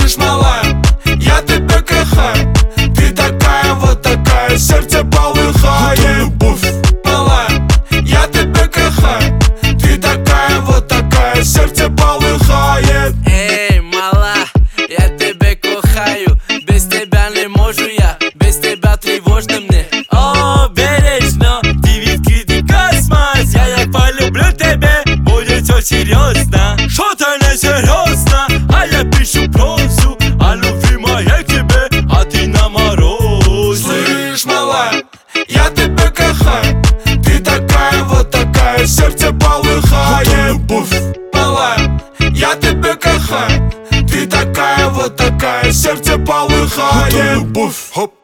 Слышь, малая, я тебя кохаю. Ты такая, вот такая, сердце полыхает. Любовь, малая, я тебя кохаю. Ты такая, вот такая, сердце полыхает. Эй, мала, я тебя кохаю. Без тебя не можу я, без тебя тревожно мне. О, бережно, ты відкритий космос. Я як полюблю тебе, будет все серьезно. Что-то несерьезно, а я пишу прозу о любви моей к тебе, а ты на морозе. Слышь, малая, я тебя кохаю. Ты такая, вот такая, сердце полыхает. Любовь, малая, я тебя кохаю. Ты такая, вот такая, сердце полыхает. Любовь, хоп.